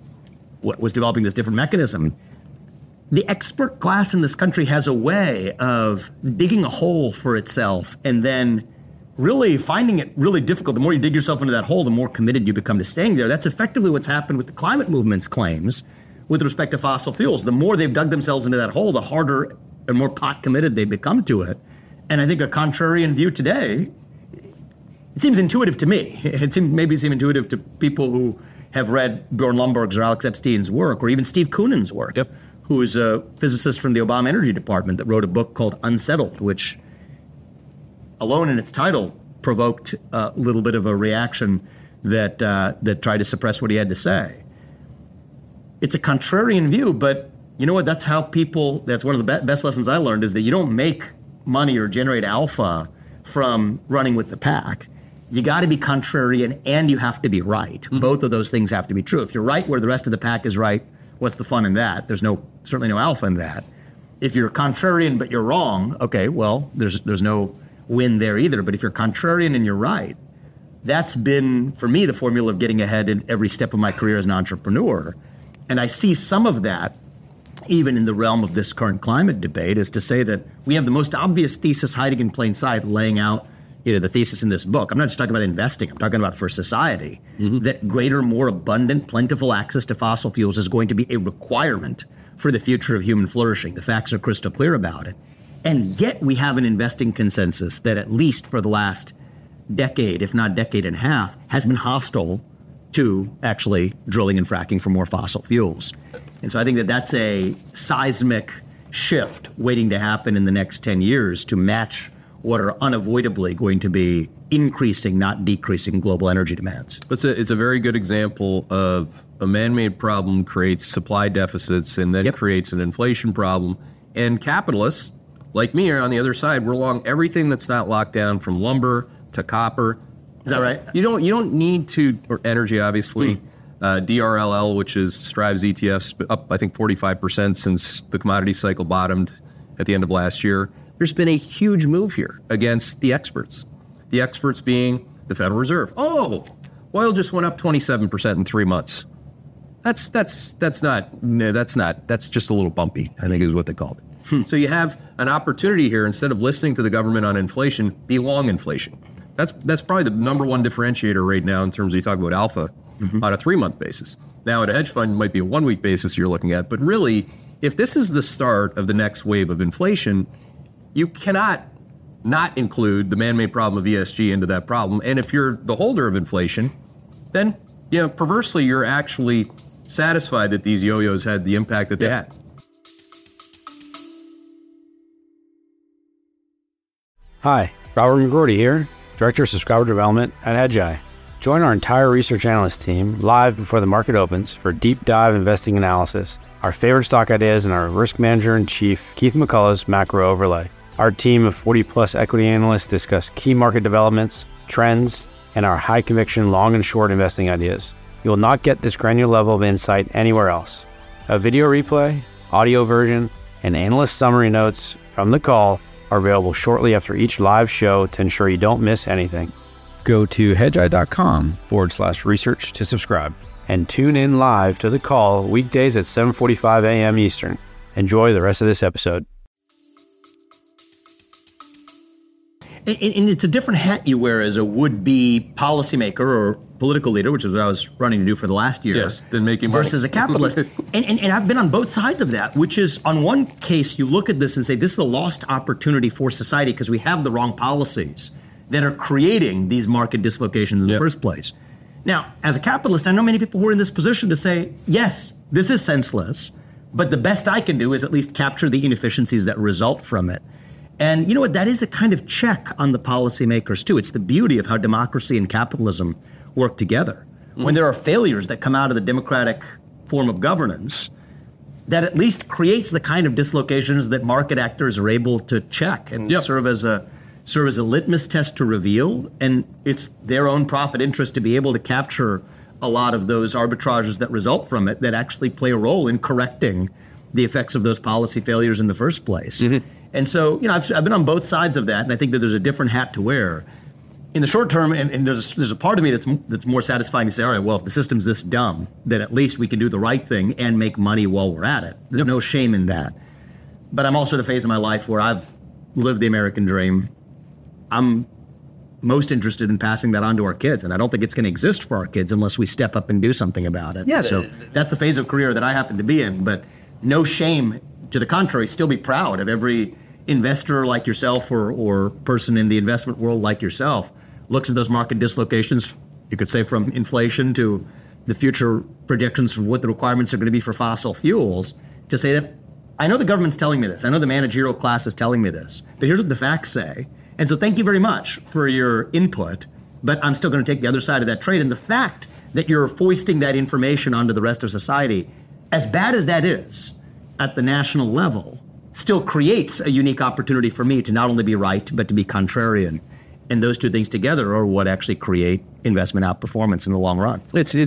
was developing this different mechanism. The expert class in this country has a way of digging a hole for itself and then really finding it really difficult. The more you dig yourself into that hole, the more committed you become to staying there. That's effectively what's happened with the climate movement's claims with respect to fossil fuels. The more they've dug themselves into that hole, the harder and more pot committed they become to it. And I think a contrarian view today, it seems intuitive to me. It seems intuitive to people who have read Bjorn Lomborg's or Alex Epstein's work, or even Steve Koonen's work, who is a physicist from the Obama Energy Department that wrote a book called Unsettled, which alone in its title provoked a little bit of a reaction that tried to suppress what he had to say. It's a contrarian view, but you know what? That's how that's one of the best lessons I learned, is that you don't make money or generate alpha from running with the pack. You got to be contrarian and you have to be right. Mm-hmm. Both of those things have to be true. If you're right where the rest of the pack is right, what's the fun in that? There's certainly no alpha in that. If you're contrarian but you're wrong, okay, well, there's no win there either. But if you're contrarian and you're right, that's been, for me, the formula of getting ahead in every step of my career as an entrepreneur. And I see some of that even in the realm of this current climate debate, is to say that we have the most obvious thesis hiding in plain sight, laying out, the thesis in this book, I'm not just talking about investing, I'm talking about for society, that greater, more abundant, plentiful access to fossil fuels is going to be a requirement for the future of human flourishing. The facts are crystal clear about it. And yet we have an investing consensus that at least for the last decade, if not decade and a half, has been hostile to actually drilling and fracking for more fossil fuels. And so I think that that's a seismic shift waiting to happen in the next 10 years to match what are unavoidably going to be increasing, not decreasing global energy demands. It's a very good example of a man-made problem creates supply deficits and then creates an inflation problem. And capitalists, like me, are on the other side. We're long everything that's not locked down, from lumber to copper. Is that right? You don't need to, or energy, obviously. DRLL, which is Strive's ETFs, up, I think, 45% since the commodity cycle bottomed at the end of last year. There's been a huge move here against the experts. The experts being the Federal Reserve. Oh, oil just went up 27% in 3 months. That's just a little bumpy, I think is what they called it. So you have an opportunity here, instead of listening to the government on inflation, be long inflation. That's probably the number one differentiator right now in terms of you talk about alpha on a 3-month basis. Now at a hedge fund, it might be a 1-week basis you're looking at, but really, if this is the start of the next wave of inflation, you cannot not include the man-made problem of ESG into that problem. And if you're the holder of inflation, then perversely you're actually satisfied that these yo-yos had the impact that they had. Hi, Robert McGroarty here, Director of Subscriber Development at Hedgeye. Join our entire research analyst team live before the market opens for deep dive investing analysis, our favorite stock ideas, and our risk manager-in-chief, Keith McCullough's macro overlay. Our team of 40-plus equity analysts discuss key market developments, trends, and our high-conviction long and short investing ideas. You will not get this granular level of insight anywhere else. A video replay, audio version, and analyst summary notes from the call are available shortly after each live show to ensure you don't miss anything. Go to hedgeye.com/research to subscribe and tune in live to the call weekdays at 7:45 a.m. Eastern. Enjoy the rest of this episode. And it's a different hat you wear as a would-be policymaker or political leader, which is what I was running to do for the last year. Yes, than making money. Versus a capitalist. and I've been on both sides of that, which is, on one case, you look at this and say, this is a lost opportunity for society because we have the wrong policies that are creating these market dislocations in the first place. Now, as a capitalist, I know many people who are in this position to say, yes, this is senseless, but the best I can do is at least capture the inefficiencies that result from it. And you know what? That is a kind of check on the policymakers, too. It's the beauty of how democracy and capitalism work together. When there are failures that come out of the democratic form of governance, that at least creates the kind of dislocations that market actors are able to check and serve as a litmus test to reveal. And it's their own profit interest to be able to capture a lot of those arbitrages that result from it that actually play a role in correcting the effects of those policy failures in the first place. And so, I've been on both sides of that, and I think that there's a different hat to wear. In the short term, and there's a part of me that's more satisfying to say, all right, well, if the system's this dumb, then at least we can do the right thing and make money while we're at it. There's no shame in that. But I'm also at a phase of my life where I've lived the American dream. I'm most interested in passing that on to our kids, and I don't think it's going to exist for our kids unless we step up and do something about it. Yeah, so that's the phase of career that I happen to be in, but no shame. To the contrary, still be proud of every investor like yourself or person in the investment world like yourself looks at those market dislocations, you could say from inflation to the future projections for what the requirements are going to be for fossil fuels, to say that I know the government's telling me this, I know the managerial class is telling me this, but here's what the facts say. And so thank you very much for your input, but I'm still going to take the other side of that trade. And the fact that you're foisting that information onto the rest of society, as bad as that is, at the national level, still creates a unique opportunity for me to not only be right, but to be contrarian. And those two things together are what actually create investment outperformance in the long run.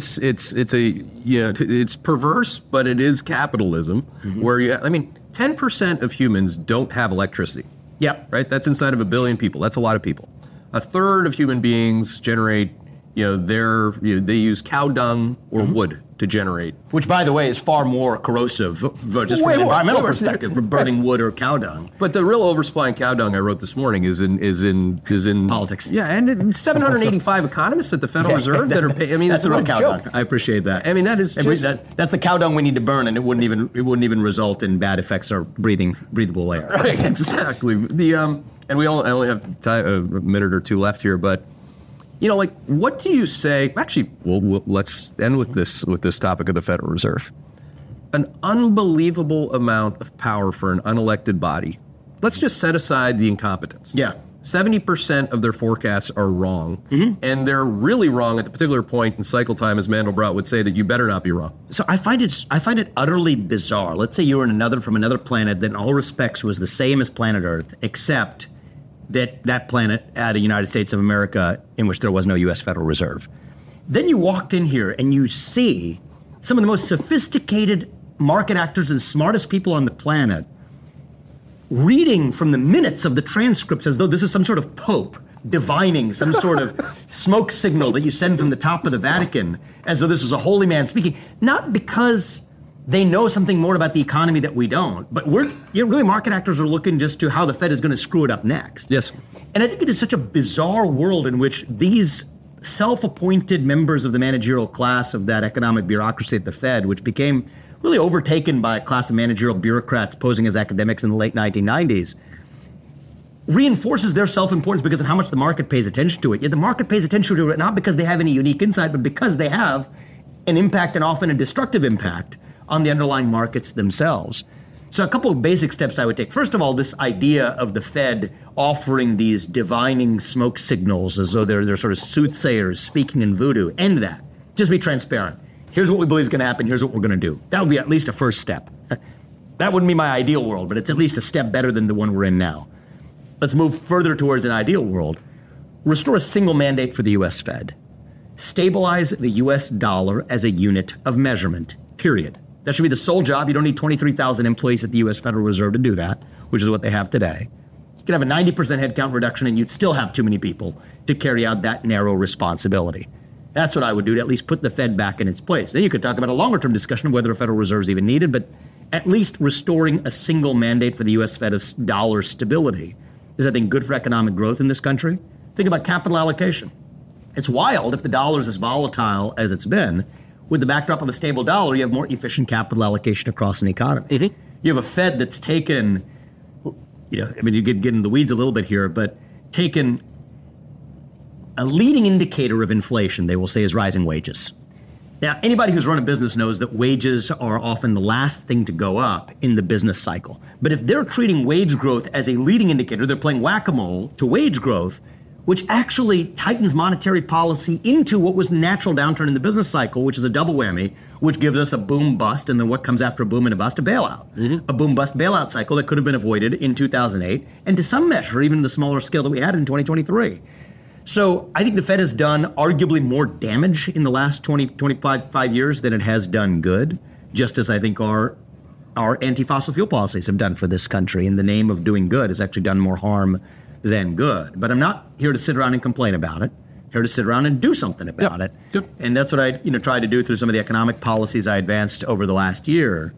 It's perverse, but it is capitalism, where 10% of humans don't have electricity. Yeah. Right? That's inside of 1 billion people. That's a lot of people. A third of human beings generate they use cow dung or wood to generate. Which, by the way, is far more corrosive, just from an environmental perspective, from burning wood or cow dung. But the real oversupply in cow dung I wrote this morning is in politics. Yeah, and 785 economists at the Federal Reserve that are paying. I mean, that's a real real cow joke. dung. I appreciate that. I mean, that is that's the cow dung we need to burn, and it wouldn't even result in bad effects or breathable air. Right, exactly. And I only have a minute or two left here, but. What do you say? Actually, let's end with this topic of the Federal Reserve. An unbelievable amount of power for an unelected body. Let's just set aside the incompetence. Yeah. 70% of their forecasts are wrong, and they're really wrong at the particular point in cycle time, as Mandelbrot would say, that you better not be wrong. So I find it utterly bizarre. Let's say you were from another planet that in all respects was the same as planet Earth, except that planet had a United States of America in which there was no U.S. Federal Reserve. Then you walked in here and you see some of the most sophisticated market actors and smartest people on the planet reading from the minutes of the transcripts as though this is some sort of pope divining some sort of smoke signal that you send from the top of the Vatican, as though this is a holy man speaking. Not because they know something more about the economy that we don't, but really market actors are looking just to how the Fed is going to screw it up next. Yes. And I think it is such a bizarre world in which these self-appointed members of the managerial class of that economic bureaucracy at the Fed, which became really overtaken by a class of managerial bureaucrats posing as academics in the late 1990s, reinforces their self-importance because of how much the market pays attention to it. Yet the market pays attention to it not because they have any unique insight, but because they have an impact, and often a destructive impact, on the underlying markets themselves. So a couple of basic steps I would take. First of all, this idea of the Fed offering these divining smoke signals as though they're sort of soothsayers speaking in voodoo. End that. Just be transparent. Here's what we believe is going to happen. Here's what we're going to do. That would be at least a first step. That wouldn't be my ideal world, but it's at least a step better than the one we're in now. Let's move further towards an ideal world. Restore a single mandate for the U.S. Fed. Stabilize the U.S. dollar as a unit of measurement, period. That should be the sole job. You don't need 23,000 employees at the U.S. Federal Reserve to do that, which is what they have today. You could have a 90% headcount reduction, and you'd still have too many people to carry out that narrow responsibility. That's what I would do to at least put the Fed back in its place. Then you could talk about a longer-term discussion of whether a Federal Reserve is even needed, but at least restoring a single mandate for the U.S. Fed of dollar stability is, I think, good for economic growth in this country. Think about capital allocation. It's wild if the dollar is as volatile as it's been. With the backdrop of a stable dollar, you have more efficient capital allocation across an economy. Mm-hmm. You have a Fed that's taken, you get in the weeds a little bit here, but taken a leading indicator of inflation, they will say, is rising wages. Now, anybody who's run a business knows that wages are often the last thing to go up in the business cycle. But if they're treating wage growth as a leading indicator, they're playing whack-a-mole to wage growth, which actually tightens monetary policy into what was natural downturn in the business cycle, which is a double whammy, which gives us a boom-bust, and then what comes after a boom and a bust, a bailout. Mm-hmm. A boom-bust bailout cycle that could have been avoided in 2008, and to some measure, even the smaller scale that we had in 2023. So I think the Fed has done arguably more damage in the last 25 years than it has done good, just as I think our anti-fossil fuel policies have done for this country. In the name of doing good, has actually done more harm than good. But I'm not here to sit around and complain about it. I'm here to sit around and do something about it. Yep. And that's what I tried to do through some of the economic policies I advanced over the last year.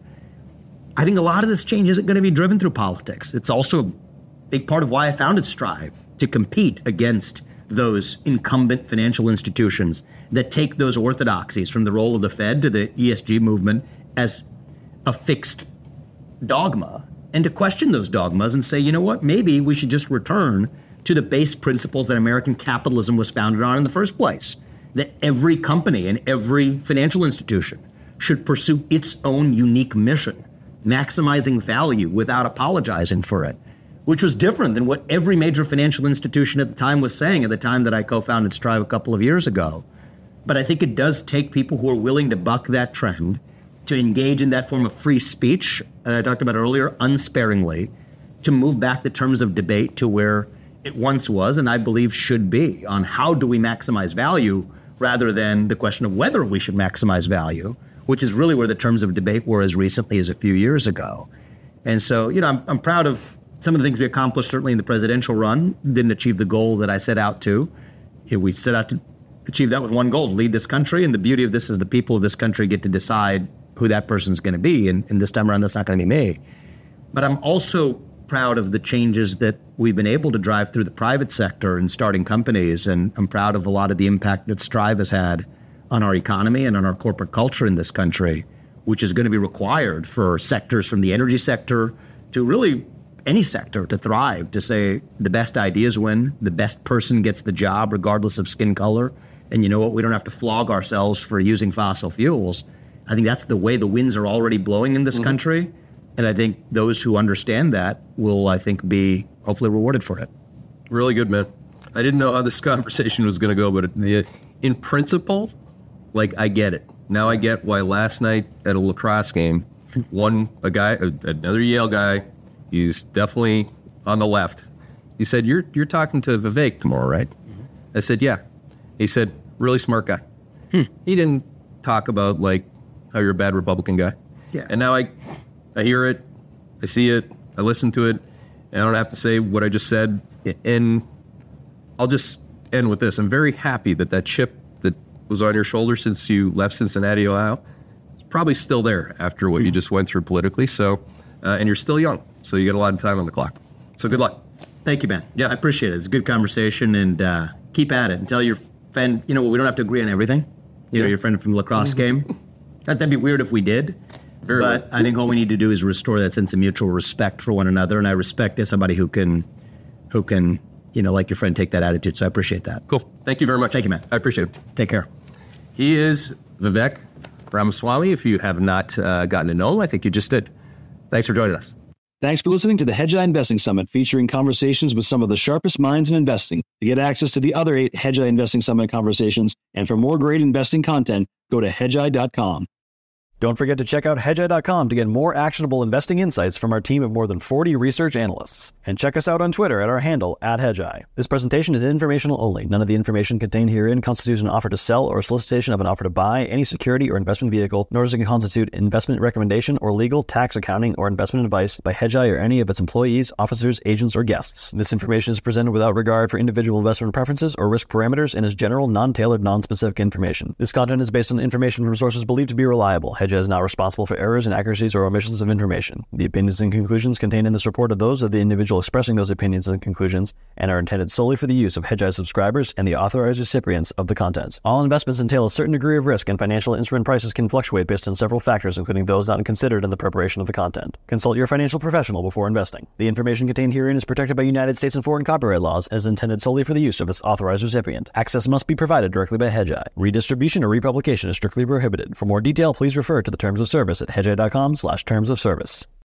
I think a lot of this change isn't going to be driven through politics. It's also a big part of why I founded Strive, to compete against those incumbent financial institutions that take those orthodoxies from the role of the Fed to the ESG movement as a fixed dogma, and to question those dogmas and say, you know what, maybe we should just return to the base principles that American capitalism was founded on in the first place, that every company and every financial institution should pursue its own unique mission, maximizing value without apologizing for it, which was different than what every major financial institution at the time was saying at the time that I co-founded Strive a couple of years ago. But I think it does take people who are willing to buck that trend, to engage in that form of free speech I talked about earlier, unsparingly, to move back the terms of debate to where it once was, and I believe should be, on how do we maximize value rather than the question of whether we should maximize value, which is really where the terms of debate were as recently as a few years ago. And so, I'm proud of some of the things we accomplished, certainly in the presidential run. Didn't achieve the goal that I set out to. We set out to achieve that with one goal, to lead this country. And the beauty of this is the people of this country get to decide who that person's going to be. And this time around, that's not going to be me. But I'm also proud of the changes that we've been able to drive through the private sector and starting companies. And I'm proud of a lot of the impact that Strive has had on our economy and on our corporate culture in this country, which is going to be required for sectors from the energy sector to really any sector to thrive, to say the best ideas win, the best person gets the job regardless of skin color. And you know what? We don't have to flog ourselves for using fossil fuels. I think that's the way the winds are already blowing in this country. And I think those who understand that will, I think, be hopefully rewarded for it. Really good, man. I didn't know how this conversation was going to go, but in principle, like, I get it. Now I get why last night at a lacrosse game, another Yale guy, he's definitely on the left. He said, you're talking to Vivek tomorrow, right? I said, yeah. He said, really smart guy. He didn't talk about, like, how you're a bad Republican guy. Yeah. And now I hear it, I see it, I listen to it, and I don't have to say what I just said. And I'll just end with this. I'm very happy that chip that was on your shoulder since you left Cincinnati, Ohio, is probably still there after what you just went through politically. So, and you're still young, so you got a lot of time on the clock. So good luck. Thank you, man. Yeah, I appreciate it. It's a good conversation, and keep at it. And tell your friend, we don't have to agree on everything. Your friend from the lacrosse game. That'd be weird if we did. But I think all we need to do is restore that sense of mutual respect for one another, and I respect as somebody who can, like your friend, take that attitude. So I appreciate that. Cool. Thank you very much. Thank you, man. I appreciate it. Take care. He is Vivek Ramaswamy. If you have not gotten to know him, I think you just did. Thanks for joining us. Thanks for listening to the Hedgeye Investing Summit, featuring conversations with some of the sharpest minds in investing. To get access to the other 8 Hedgeye Investing Summit conversations and for more great investing content, go to hedgeye.com. Don't forget to check out hedgeye.com to get more actionable investing insights from our team of more than 40 research analysts. And check us out on Twitter at our handle, @Hedgeye. This presentation is informational only. None of the information contained herein constitutes an offer to sell or solicitation of an offer to buy any security or investment vehicle, nor does it constitute investment recommendation or legal, tax, accounting, or investment advice by Hedgeye or any of its employees, officers, agents, or guests. This information is presented without regard for individual investment preferences or risk parameters and is general, non-tailored, non-specific information. This content is based on information from sources believed to be reliable. Hedgeye is not responsible for errors, inaccuracies, or omissions of information. The opinions and conclusions contained in this report are those of the individual expressing those opinions and conclusions and are intended solely for the use of Hedgeye subscribers and the authorized recipients of the content. All investments entail a certain degree of risk, and financial instrument prices can fluctuate based on several factors, including those not considered in the preparation of the content. Consult your financial professional before investing. The information contained herein is protected by United States and foreign copyright laws and is intended solely for the use of its authorized recipient. Access must be provided directly by Hedgeye. Redistribution or republication is strictly prohibited. For more detail, please refer to the terms of service at hedgeye.com/terms of service.